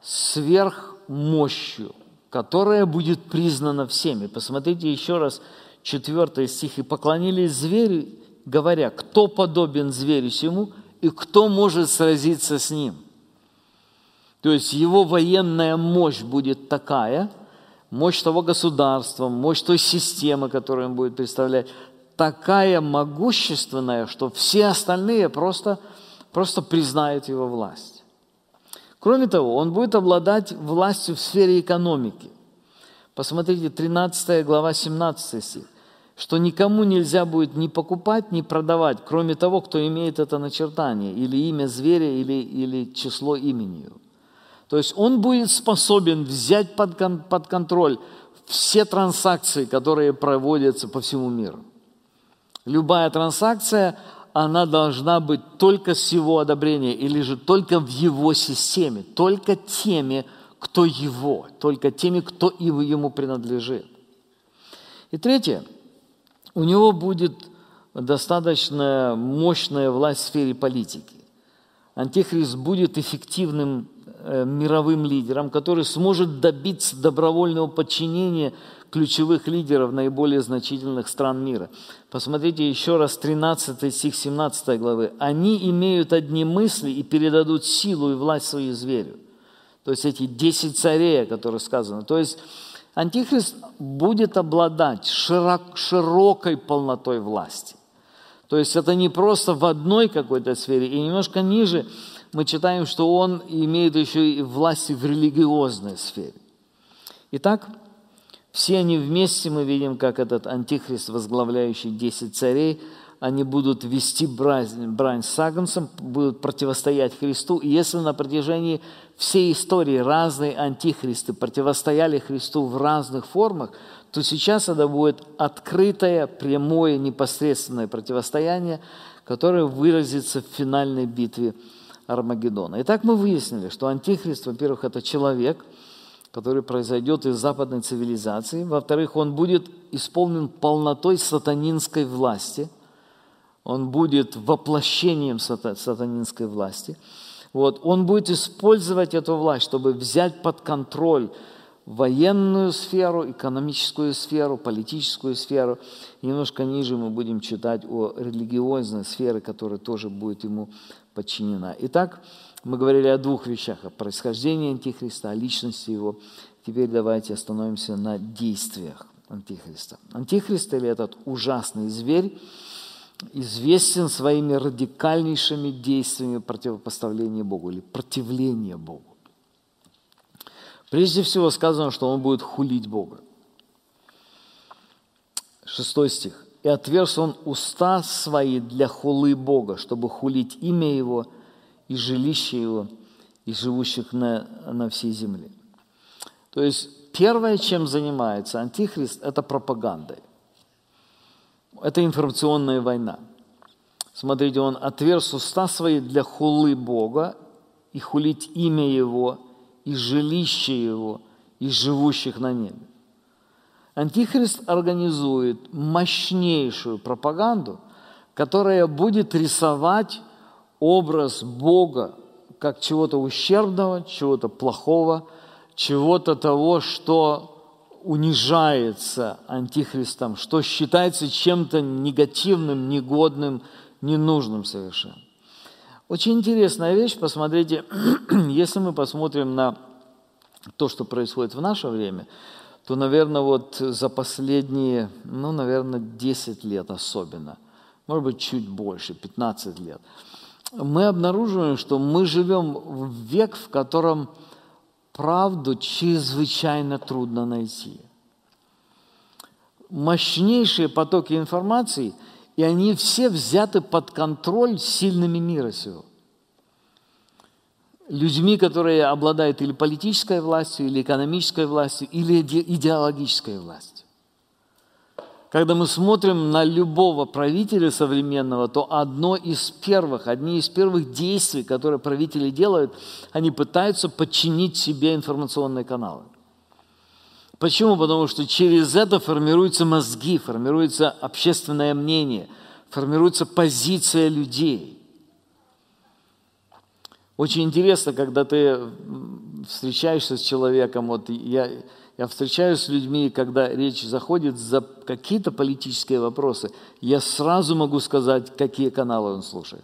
сверхмощью, которая будет признана всеми. Посмотрите еще раз 4 стих. «И поклонились зверю, говоря: кто подобен зверю сему, и кто может сразиться с ним?» То есть его военная мощь будет такая, мощь того государства, мощь той системы, которую он будет представлять, такая могущественная, что все остальные просто признают его власть. Кроме того, он будет обладать властью в сфере экономики. Посмотрите, 13 глава, 17 стих. «Что никому нельзя будет ни покупать, ни продавать, кроме того, кто имеет это начертание, или имя зверя, или число имени его». То есть он будет способен взять под контроль все транзакции, которые проводятся по всему миру. Любая транзакция, она должна быть только с его одобрения или же только в его системе, только теми, кто его, только теми, кто ему принадлежит. И третье, у него будет достаточно мощная власть в сфере политики. Антихрист будет эффективным мировым лидером, который сможет добиться добровольного подчинения ключевых лидеров наиболее значительных стран мира. Посмотрите еще раз 13 стих 17 главы. «Они имеют одни мысли и передадут силу и власть свою зверю». То есть эти 10 царей, о которых сказано. То есть Антихрист будет обладать широкой полнотой власти. То есть это не просто в одной какой-то сфере, и немножко ниже мы читаем, что он имеет еще и власть в религиозной сфере. Итак, все они вместе, мы видим, как этот Антихрист, возглавляющий 10 царей, они будут вести брань с Агнцем, будут противостоять Христу. И если на протяжении всей истории разные антихристы противостояли Христу в разных формах, то сейчас это будет открытое, прямое, непосредственное противостояние, которое выразится в финальной битве Армагеддона. Итак, мы выяснили, что Антихрист, во-первых, это человек, который произойдет из западной цивилизации. Во-вторых, он будет исполнен полнотой сатанинской власти. Он будет воплощением сатанинской власти. Он будет использовать эту власть, чтобы взять под контроль военную сферу, экономическую сферу, политическую сферу. И немножко ниже мы будем читать о религиозной сфере, которая тоже будет ему подчинена. Итак, мы говорили о двух вещах: о происхождении Антихриста, о личности его. Теперь давайте остановимся на действиях Антихриста. Антихрист, или этот ужасный зверь, известен своими радикальнейшими действиями противопоставления Богу или противления Богу. Прежде всего сказано, что он будет хулить Бога. 6 стих. «И отверз он уста свои для хулы Бога, чтобы хулить имя Его и жилище Его, и живущих на всей земле». То есть первое, чем занимается Антихрист, это пропагандой. Это информационная война. Смотрите, он отверз уста свои для хулы Бога и хулить имя Его, и жилище Его, и живущих на небе. Антихрист организует мощнейшую пропаганду, которая будет рисовать образ Бога как чего-то ущербного, чего-то плохого, чего-то того, что унижается Антихристом, что считается чем-то негативным, негодным, ненужным совершенно. Очень интересная вещь, посмотрите, если мы посмотрим на то, что происходит в наше время, то, наверное, вот за последние, 10 лет особенно, может быть, чуть больше, 15 лет, мы обнаруживаем, что мы живем в век, в котором правду чрезвычайно трудно найти. Мощнейшие потоки информации, и они все взяты под контроль сильными мира сего. Людьми, которые обладают или политической властью, или экономической властью, или идеологической властью. Когда мы смотрим на любого правителя современного, то одни из первых действий, которые правители делают, они пытаются подчинить себе информационные каналы. Почему? Потому что через это формируются мозги, формируется общественное мнение, формируется позиция людей. Очень интересно, когда ты встречаешься с человеком, вот я встречаюсь с людьми, когда речь заходит за какие-то политические вопросы, я сразу могу сказать, какие каналы он слушает.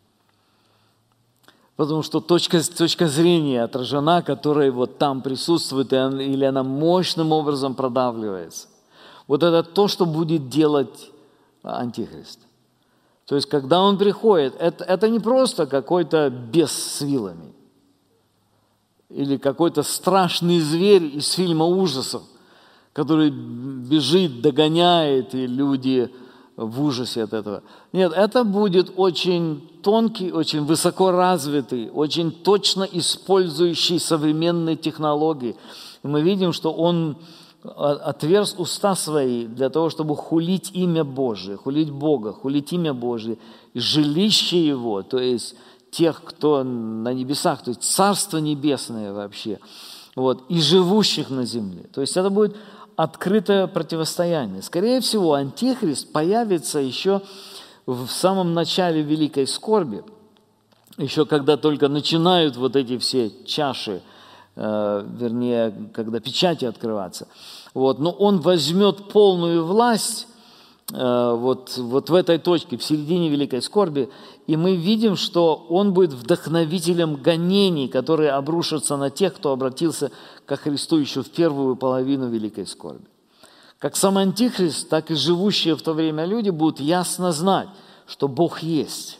Потому что точка зрения отражена, которая вот там присутствует, или она мощным образом продавливается. Вот это то, что будет делать Антихрист. То есть, когда он приходит, это не просто какой-то бес с вилами или какой-то страшный зверь из фильма ужасов, который бежит, догоняет, и люди в ужасе от этого. Нет, это будет очень тонкий, очень высокоразвитый, очень точно использующий современные технологии. И мы видим, что он отверз уста свои для того, чтобы хулить имя Божие, хулить Бога, хулить имя Божие, и жилище Его, то есть тех, кто на небесах, то есть Царство Небесное вообще, вот, и живущих на земле. То есть это будет открытое противостояние. Скорее всего, Антихрист появится еще в самом начале Великой Скорби, еще когда только начинают вот эти все чаши, когда печати открываться. Вот. Но он возьмет полную власть вот в этой точке, в середине Великой Скорби, и мы видим, что он будет вдохновителем гонений, которые обрушатся на тех, кто обратился ко Христу еще в первую половину Великой Скорби. Как сам Антихрист, так и живущие в то время люди будут ясно знать, что Бог есть.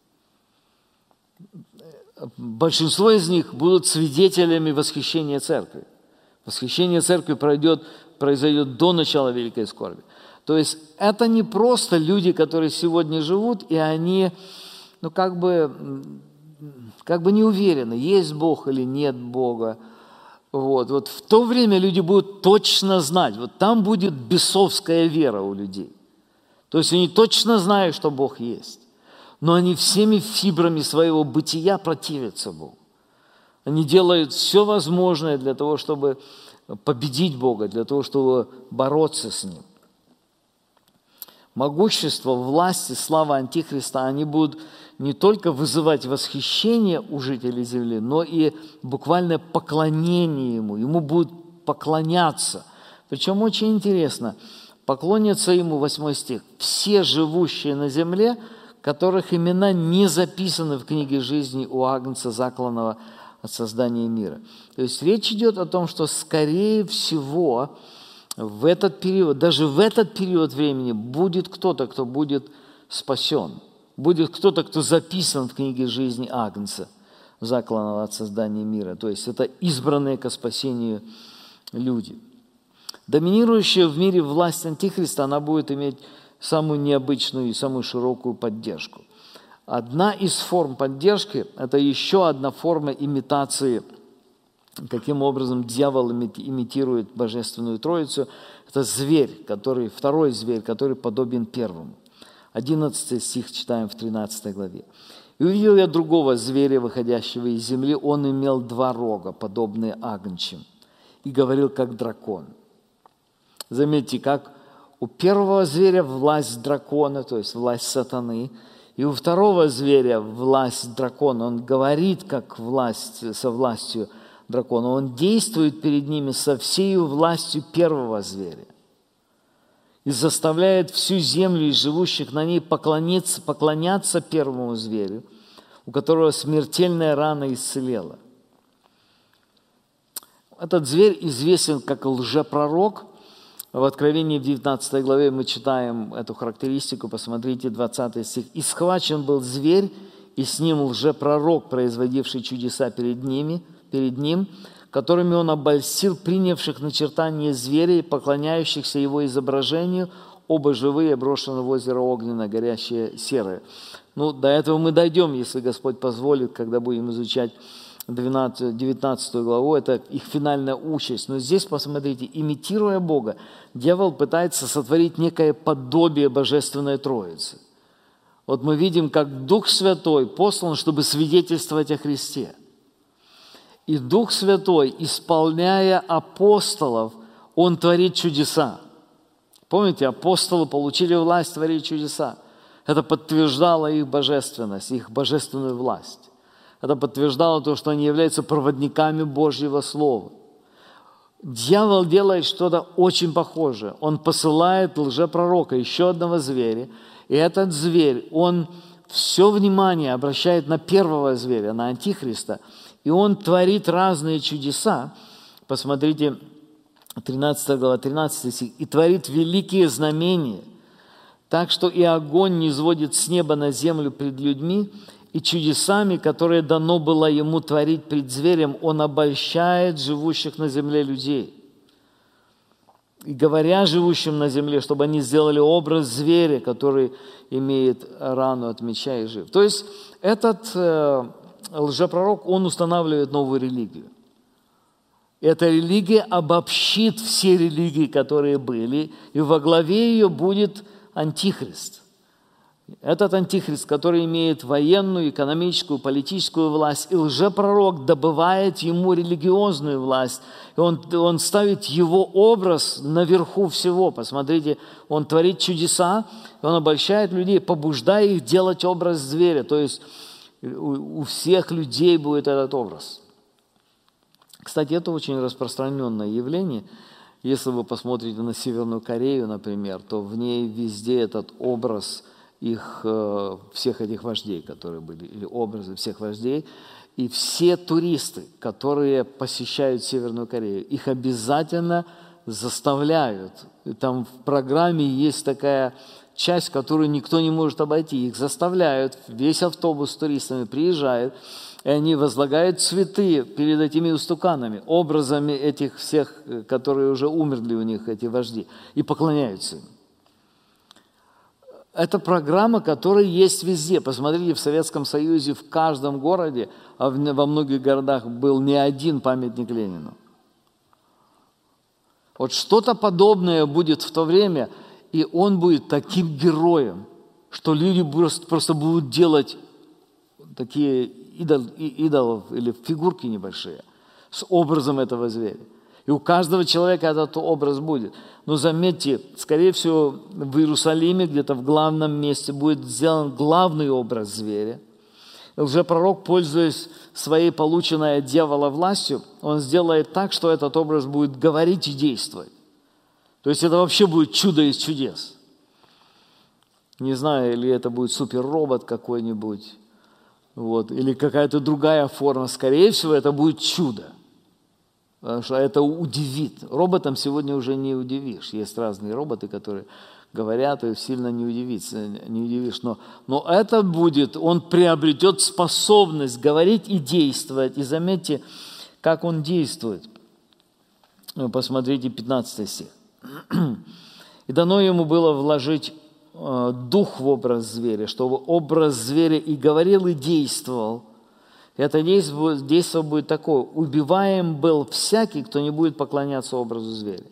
Большинство из них будут свидетелями восхищения церкви. Восхищение церкви произойдет до начала Великой Скорби. То есть это не просто люди, которые сегодня живут, и они как бы не уверены, есть Бог или нет Бога. Вот в то время люди будут точно знать, вот там будет бесовская вера у людей. То есть они точно знают, что Бог есть. Но они всеми фибрами своего бытия противятся Богу. Они делают все возможное для того, чтобы победить Бога, для того, чтобы бороться с Ним. Могущество, власть и слава Антихриста, они будут не только вызывать восхищение у жителей земли, но и буквальное поклонение Ему. Ему будут поклоняться. Причем очень интересно, поклонятся ему, 8 стих, все живущие на земле, которых имена не записаны в книге жизни у Агнца, закланного от создания мира. То есть речь идет о том, что, скорее всего, в этот период, даже в этот период времени будет кто-то, кто будет спасен. Будет кто-то, кто записан в книге жизни Агнца, закланного от создания мира. То есть это избранные ко спасению люди. Доминирующая в мире власть Антихриста, она будет иметь самую необычную и самую широкую поддержку. Одна из форм поддержки – это еще одна форма имитации, каким образом дьявол имитирует Божественную Троицу. Это зверь, второй зверь, который подобен первому. 11 стих читаем в 13 главе. «И увидел я другого зверя, выходящего из земли. Он имел 2 рога, подобные агнчим, и говорил, как дракон». Заметьте, как у первого зверя власть дракона, то есть власть сатаны, и у второго зверя власть дракона. Он говорит, как со властью дракона. Он действует перед ними со всей властью первого зверя и заставляет всю землю и живущих на ней поклоняться первому зверю, у которого смертельная рана исцелела. Этот зверь известен как лжепророк. В Откровении в 19 главе мы читаем эту характеристику, посмотрите, 20 стих. «И схвачен был зверь, и с ним лжепророк, производивший чудеса перед ним, которыми он обольстил принявших начертание зверя и поклоняющихся его изображению, оба живые, брошены в озеро огненно, горящее серое». До этого мы дойдем, если Господь позволит, когда будем изучать 19 главу, это их финальная участь. Но здесь, посмотрите, имитируя Бога, дьявол пытается сотворить некое подобие Божественной Троицы. Вот мы видим, как Дух Святой послан, чтобы свидетельствовать о Христе. И Дух Святой, исполняя апостолов, Он творит чудеса. Помните, апостолы получили власть творить чудеса. Это подтверждало их божественность, их божественную власть. Это подтверждало то, что они являются проводниками Божьего Слова. Дьявол делает что-то очень похожее. Он посылает лжепророка, еще одного зверя. И этот зверь, он все внимание обращает на первого зверя, на Антихриста. И он творит разные чудеса. Посмотрите, 13 глава, 13 стих. «И творит великие знамения, так что и огонь не сводит с неба на землю пред людьми, и чудесами, которые дано было ему творить пред зверем, он обольщает живущих на земле людей. И говоря живущим на земле, чтобы они сделали образ зверя, который имеет рану от меча и жив». То есть этот лжепророк, он устанавливает новую религию. Эта религия обобщит все религии, которые были, и во главе ее будет Антихрист. Этот Антихрист, который имеет военную, экономическую, политическую власть, и лжепророк добывает ему религиозную власть, и он ставит его образ наверху всего. Посмотрите, он творит чудеса, и он обольщает людей, побуждая их делать образ зверя. То есть у всех людей будет этот образ. Кстати, это очень распространенное явление. Если вы посмотрите на Северную Корею, например, то в ней везде этот образ всех этих вождей, которые были, или образы всех вождей, и все туристы, которые посещают Северную Корею, их обязательно заставляют. И там в программе есть такая часть, которую никто не может обойти. Их заставляют, весь автобус с туристами приезжает, и они возлагают цветы перед этими истуканами, образами этих всех, которые уже умерли у них, эти вожди, и поклоняются им. Это программа, которая есть везде. Посмотрите, в Советском Союзе в каждом городе, а во многих городах был не один памятник Ленину. Вот что-то подобное будет в то время, и он будет таким героем, что люди просто будут делать такие идолов или фигурки небольшие с образом этого зверя. И у каждого человека этот образ будет. Но заметьте, скорее всего, в Иерусалиме, где-то в главном месте, будет сделан главный образ зверя. Лжепророк, пользуясь своей полученной от дьявола властью, он сделает так, что этот образ будет говорить и действовать. То есть это вообще будет чудо из чудес. Не знаю, или это будет суперробот какой-нибудь, или какая-то другая форма. Скорее всего, это будет чудо. Потому что это удивит. Роботам сегодня уже не удивишь. Есть разные роботы, которые говорят, и сильно не удивишь. Но это будет, он приобретет способность говорить и действовать. И заметьте, как он действует. Посмотрите 15 стих. «И дано ему было вложить дух в образ зверя, чтобы образ зверя и говорил, и действовал». Это действие будет такое: убиваем был всякий, кто не будет поклоняться образу зверя.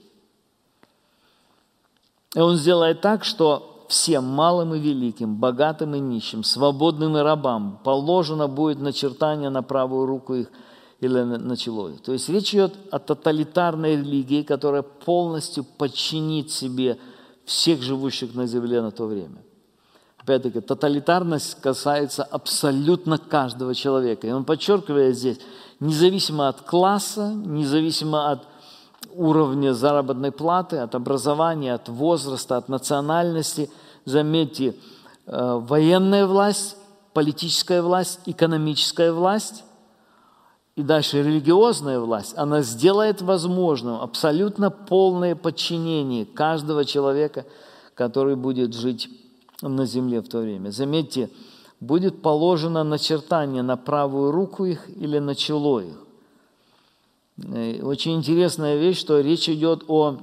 И он сделает так, что всем, малым и великим, богатым и нищим, свободным и рабам, положено будет начертание на правую руку их или на чело их. То есть речь идет о тоталитарной религии, которая полностью подчинит себе всех живущих на земле на то время. Опять-таки, тоталитарность касается абсолютно каждого человека. И он подчеркивает здесь, независимо от класса, независимо от уровня заработной платы, от образования, от возраста, от национальности. Заметьте, военная власть, политическая власть, экономическая власть и дальше религиозная власть, она сделает возможным абсолютно полное подчинение каждого человека, который будет жить на земле в то время. Заметьте, будет положено начертание на правую руку их или на чело их. Очень интересная вещь, что речь идет о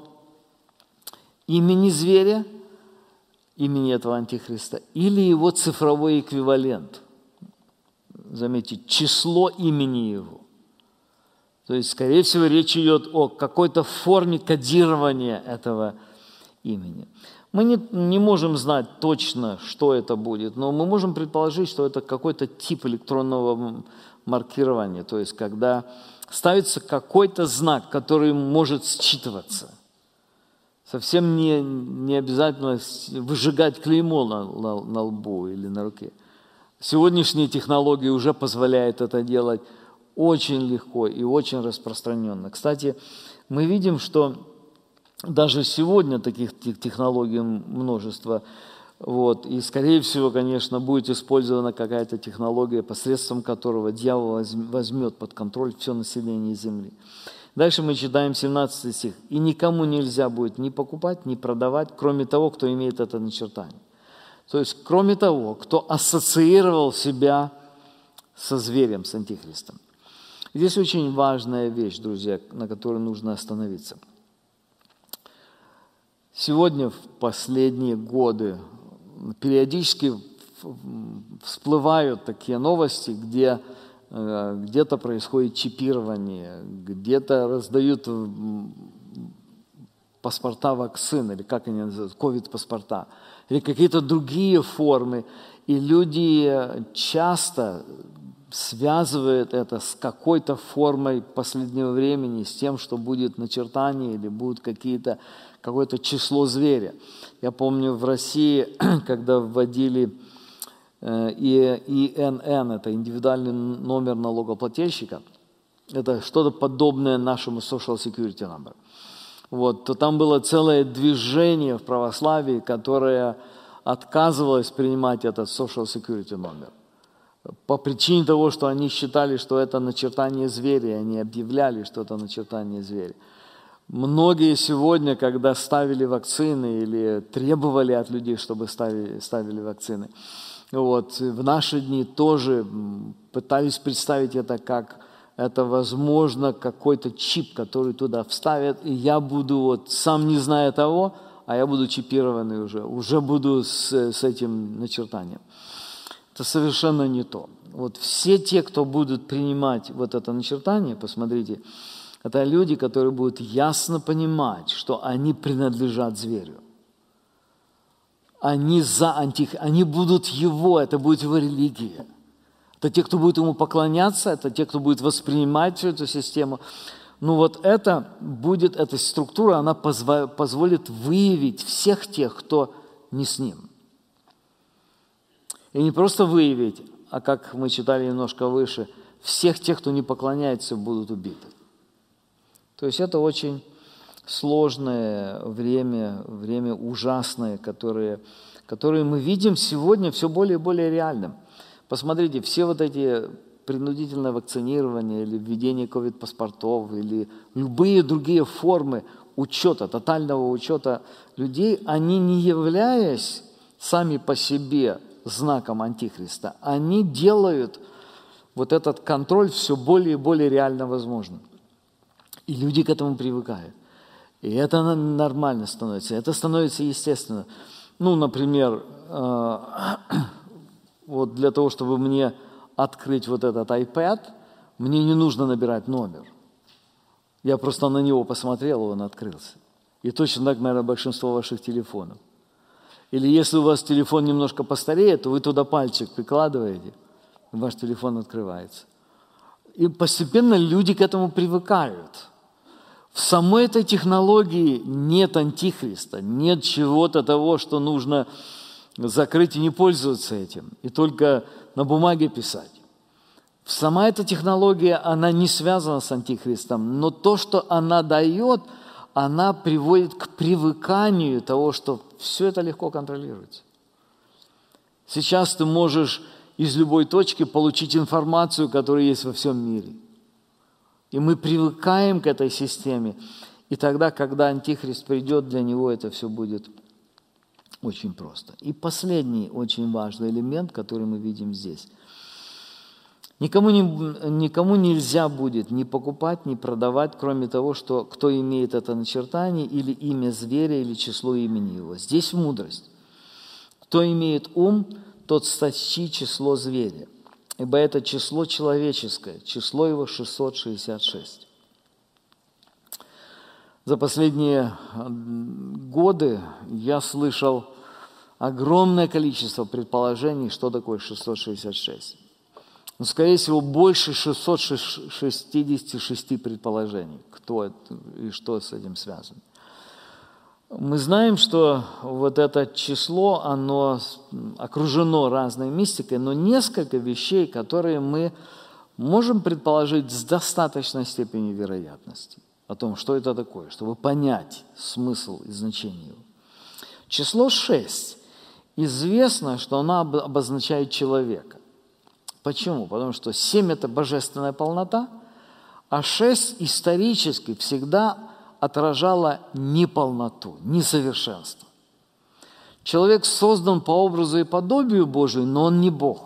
имени зверя, имени этого антихриста, или его цифровой эквивалент. Заметьте, число имени его. То есть, скорее всего, речь идет о какой-то форме кодирования этого имени. Мы не можем знать точно, что это будет, но мы можем предположить, что это какой-то тип электронного маркирования, то есть когда ставится какой-то знак, который может считываться. Совсем не обязательно выжигать клеймо на лбу или на руке. Сегодняшние технологии уже позволяют это делать очень легко и очень распространенно. Кстати, мы видим, что даже сегодня таких технологий множество. И, скорее всего, конечно, будет использована какая-то технология, посредством которого дьявол возьмет под контроль все население земли. Дальше мы читаем 17 стих. «И никому нельзя будет ни покупать, ни продавать, кроме того, кто имеет это начертание». То есть, кроме того, кто ассоциировал себя со зверем, с антихристом. Здесь очень важная вещь, друзья, на которой нужно остановиться. Сегодня, в последние годы, периодически всплывают такие новости, где где-то происходит чипирование, где-то раздают паспорта вакцин, или как они называют, ковид-паспорта, или какие-то другие формы. И люди часто связывают это с какой-то формой последнего времени, с тем, что будет начертание или будут какое-то число зверя. Я помню, в России, когда вводили ИНН, это индивидуальный номер налогоплательщика, это что-то подобное нашему Social Security Number. То там было целое движение в православии, которое отказывалось принимать этот Social Security номер. По причине того, что они считали, что это начертание зверя, и они объявляли, что это начертание зверя. Многие сегодня, когда ставили вакцины или требовали от людей, чтобы ставили вакцины, в наши дни тоже пытались представить это как это, возможно, какой-то чип, который туда вставят, и я буду, сам не зная того, а я буду чипированный уже буду с этим начертанием. Это совершенно не то. Все те, кто будут принимать это начертание, посмотрите, это люди, которые будут ясно понимать, что они принадлежат зверю. Они будут его, это будет его религия. Это те, кто будет ему поклоняться, это те, кто будет воспринимать всю эту систему. Эта структура, она позволит выявить всех тех, кто не с ним. И не просто выявить, а как мы читали немножко выше, всех тех, кто не поклоняется, будут убиты. То есть это очень сложное время ужасное, которое мы видим сегодня все более и более реальным. Посмотрите, все вот эти принудительное вакцинирование или введение ковид-паспортов или любые другие формы учета, тотального учета людей, они не являясь сами по себе знаком Антихриста, они делают вот этот контроль все более и более реально возможным. И люди к этому привыкают. И это нормально становится, это становится естественно. Ну, например, вот для того, чтобы мне открыть вот этот iPad, мне не нужно набирать номер. Я просто на него посмотрел, и он открылся. И точно так, наверное, большинство ваших телефонов. Или если у вас телефон немножко постарее, то вы туда пальчик прикладываете, и ваш телефон открывается. И постепенно люди к этому привыкают. В самой этой технологии нет антихриста, нет чего-то того, что нужно закрыть и не пользоваться этим, и только на бумаге писать. Сама эта технология, она не связана с антихристом, но то, что она дает, она приводит к привыканию того, что все это легко контролируется. Сейчас ты можешь из любой точки получить информацию, которая есть во всем мире. И мы привыкаем к этой системе. И тогда, когда Антихрист придет, для него это все будет очень просто. И последний очень важный элемент, который мы видим здесь. Никому нельзя будет ни покупать, ни продавать, кроме того, что кто имеет это начертание, или имя зверя, или число имени его. Здесь мудрость. Кто имеет ум, тот сочти число зверя, ибо это число человеческое, число его 666. За последние годы я слышал огромное количество предположений, что такое 666. Но, скорее всего, больше 666 предположений, кто это и что с этим связано. Мы знаем, что вот это число, оно окружено разной мистикой, но несколько вещей, которые мы можем предположить с достаточной степенью вероятности о том, что это такое, чтобы понять смысл и значение его. Число 6. Известно, что оно обозначает человека. Почему? Потому что 7 – это божественная полнота, а 6 исторически всегда отражало неполноту, несовершенство. Человек создан по образу и подобию Божию, но он не Бог.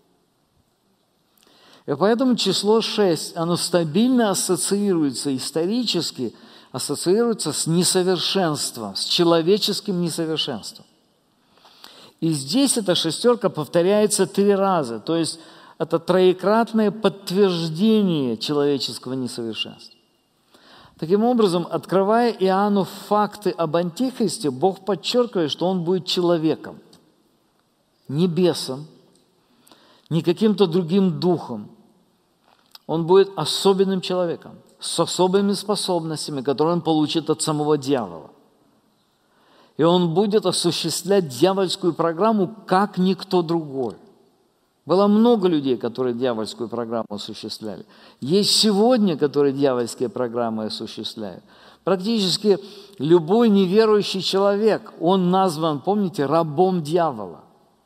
И поэтому число 6, оно стабильно ассоциируется, исторически ассоциируется с несовершенством, с человеческим несовершенством. И здесь эта шестерка повторяется 3 раза, то есть это троекратное подтверждение человеческого несовершенства. Таким образом, открывая Иоанну факты об Антихристе, Бог подчеркивает, что он будет человеком, не бесом, не каким-то другим духом. Он будет особенным человеком, с особыми способностями, которые он получит от самого дьявола. И он будет осуществлять дьявольскую программу, как никто другой. Было много людей, которые дьявольскую программу осуществляли. Есть сегодня, которые дьявольские программы осуществляют. Практически любой неверующий человек, он назван, помните, рабом дьявола.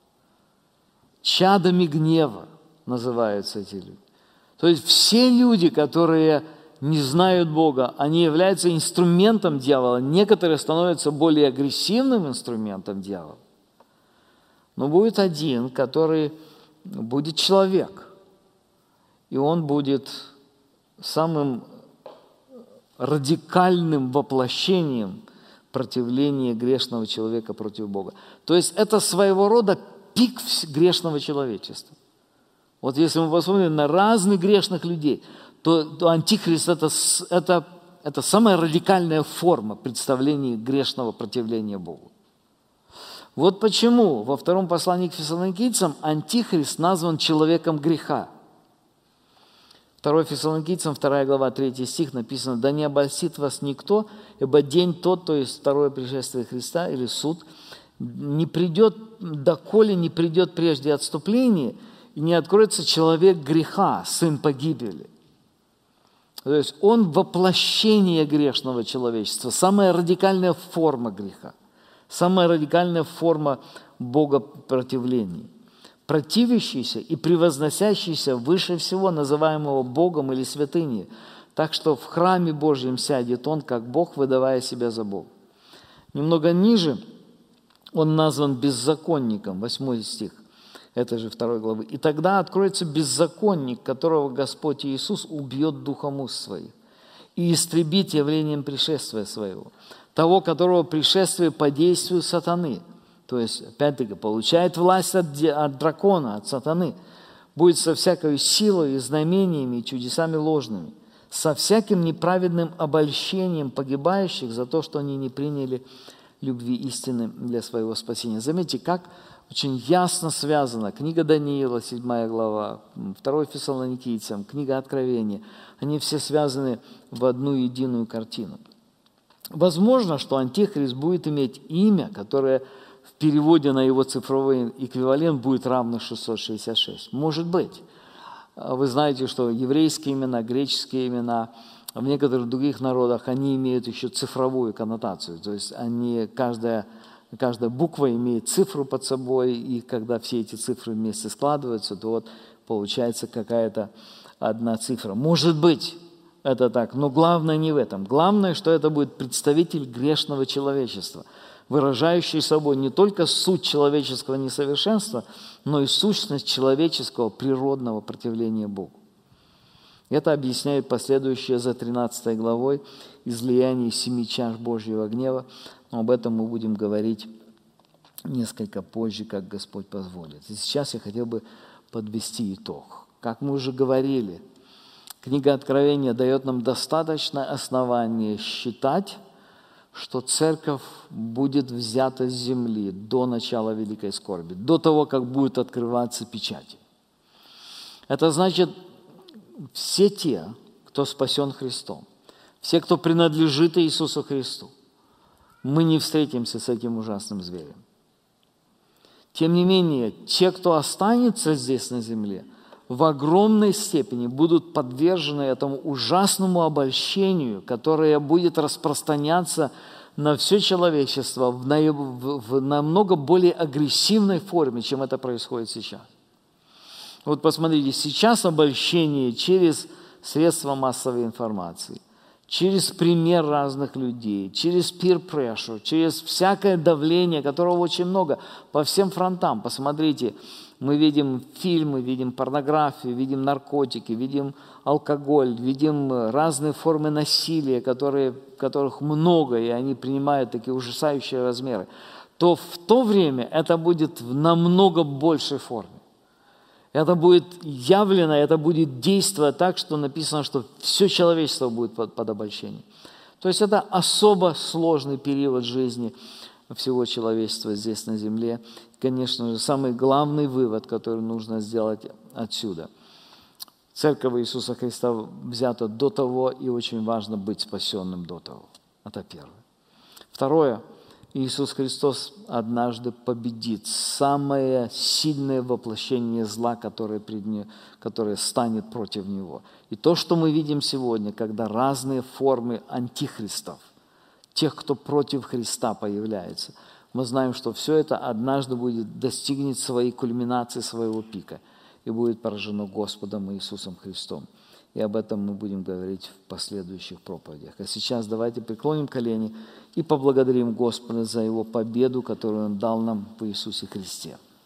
Чадами гнева называются эти люди. То есть все люди, которые не знают Бога, они являются инструментом дьявола. Некоторые становятся более агрессивным инструментом дьявола. Но будет один, который будет человек. И он будет самым радикальным воплощением противления грешного человека против Бога. То есть это своего рода пик грешного человечества. Вот если мы посмотрим на разных грешных людей, то Антихрист это самая радикальная форма представления грешного противления Богу. Вот почему во втором послании к Фессалоникийцам Антихрист назван человеком греха. 2 Фессалоникийцам, 2 глава, 3 стих написано: «Да не обольстит вас никто, ибо день тот, то есть второе пришествие Христа или суд, не придет, доколе не придет прежде отступление, и не откроется человек греха, сын погибели. То есть он воплощение грешного человечества, самая радикальная форма греха, самая радикальная форма богопротивления. Противящийся и превозносящийся выше всего, называемого Богом или святыней. Так что в храме Божьем сядет он, как Бог, выдавая себя за Бога. Немного ниже он назван беззаконником, 8 стих этой же 2 главы. «И тогда откроется беззаконник, которого Господь Иисус убьет духом уст своих и истребит явлением пришествия своего, того, которого пришествие по действию сатаны». То есть, опять-таки, получает власть от дракона, от сатаны, будет со всякой силой и знамениями, и чудесами ложными, со всяким неправедным обольщением погибающих за то, что они не приняли любви истины для своего спасения. Заметьте, как очень ясно связана книга Даниила, 7 глава, 2 Фессалоникийцам, книга Откровения. Они все связаны в одну единую картину. Возможно, что Антихрист будет иметь имя, которое в переводе на его цифровой эквивалент будет равно 666. Может быть. Вы знаете, что еврейские имена, греческие имена, в некоторых других народах, они имеют еще цифровую коннотацию. То есть каждая буква имеет цифру под собой, и когда все эти цифры вместе складываются, то вот получается какая-то одна цифра. Может быть, это так, но главное не в этом. Главное, что это будет представитель грешного человечества, выражающий собой не только суть человеческого несовершенства, но и сущность человеческого природного противления Богу. Это объясняет последующее за 13 главой излияние 7 чаш Божьего гнева, но об этом мы будем говорить несколько позже, как Господь позволит. И сейчас я хотел бы подвести итог. Как мы уже говорили, книга Откровения дает нам достаточное основание считать, что церковь будет взята с земли до начала великой скорби, до того, как будут открываться печати. Это значит, все те, кто спасен Христом, все, кто принадлежит Иисусу Христу, мы не встретимся с этим ужасным зверем. Тем не менее, те, кто останется здесь на земле, в огромной степени будут подвержены этому ужасному обольщению, которое будет распространяться на все человечество в намного более агрессивной форме, чем это происходит сейчас. Вот посмотрите, сейчас обольщение через средства массовой информации, через пример разных людей, через peer pressure, через всякое давление, которого очень много по всем фронтам. Посмотрите, мы видим фильмы, видим порнографию, видим наркотики, видим алкоголь, видим разные формы насилия, которых много, и они принимают такие ужасающие размеры. То в то время это будет в намного большей форме. Это будет явлено, это будет действовать так, что написано, что все человечество будет под обольщением. То есть это особо сложный период жизни всего человечества здесь на земле. Конечно же, самый главный вывод, который нужно сделать отсюда. Церковь Иисуса Христа взята до того, и очень важно быть спасенным до того. Это первое. Второе. Иисус Христос однажды победит самое сильное воплощение зла, которое станет против Него. И то, что мы видим сегодня, когда разные формы антихристов, тех, кто против Христа появляется, мы знаем, что все это однажды достигнет своей кульминации, своего пика, и будет поражено Господом Иисусом Христом. И об этом мы будем говорить в последующих проповедях. А сейчас давайте преклоним колени и поблагодарим Господа за Его победу, которую Он дал нам в Иисусе Христе.